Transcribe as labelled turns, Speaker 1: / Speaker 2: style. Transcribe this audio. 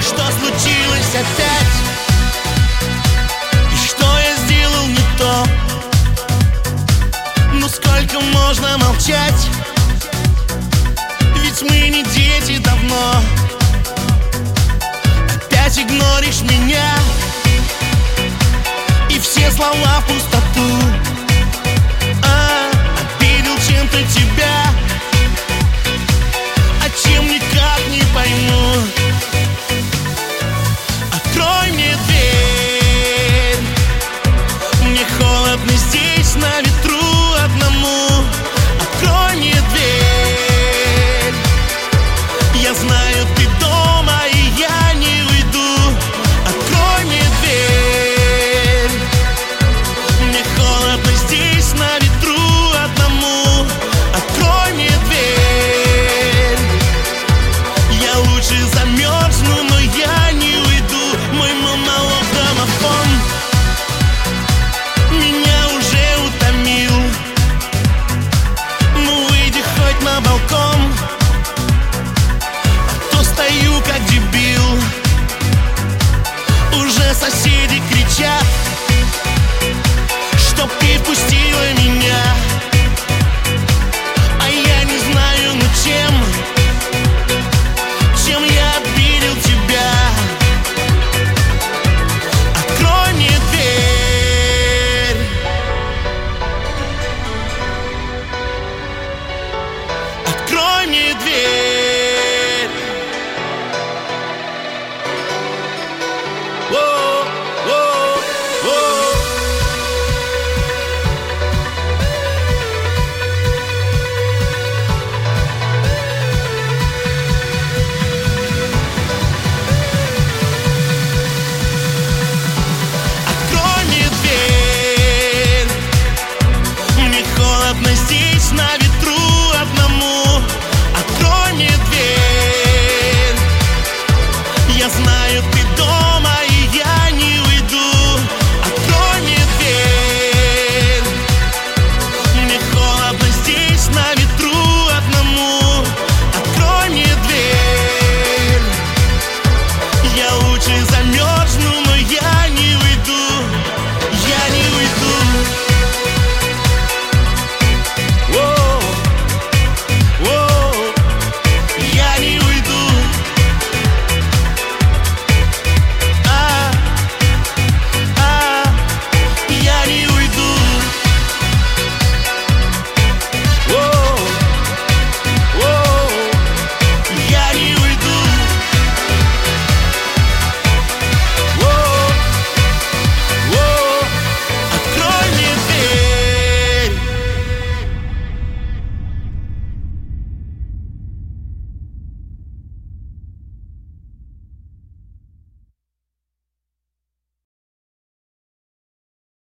Speaker 1: что случилось опять? И что я сделал не то? Ну сколько можно молчать? Ведь мы не дети давно. Опять игноришь меня, и все слова в пустоту. Обидел чем-то тебя, а чем никак не пойму. Открой мне дверь, мне холодно здесь на ветру одному. Открой мне дверь, я знаю, ты дома, и я не уйду. Открой мне дверь, мне холодно здесь на ветру одному. Открой мне дверь, я лучше замерзну, но я не уйду. Мой монолог домофон меня уже утомил. Ну выйди хоть на балкон, а то стою как дебил. Уже соседи кричат, чтоб ты пустила меня. А я не знаю, ну чем я обидел тебя. Открой мне дверь, открой мне дверь. Воу, воу, воу. Открой мне дверь, мне холодно здесь на ветру одному. Открой мне дверь, я знаю,